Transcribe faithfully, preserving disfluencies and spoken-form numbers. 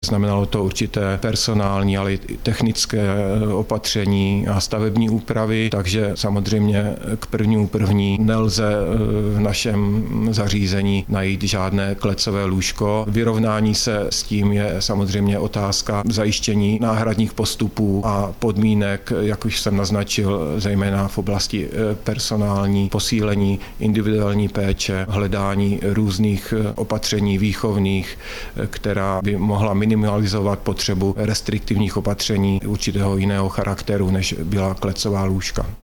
Znamenalo to určité personální, ale i technické opatření a stavební úpravy, takže samozřejmě k prvnímu první nelze v našem zařízení najít žádné klecové lůžko. Vyrovnání se s tím je samozřejmě otázka zajištění náhradních postupů a podmínek, jak už jsem naznačil, zejména v oblasti personální, posílení individuální péče, hledání různých opatření výchovných, která by mohla minimalizovat potřebu restriktivních opatření určitého jiného charakteru, než byla klecová lůžka.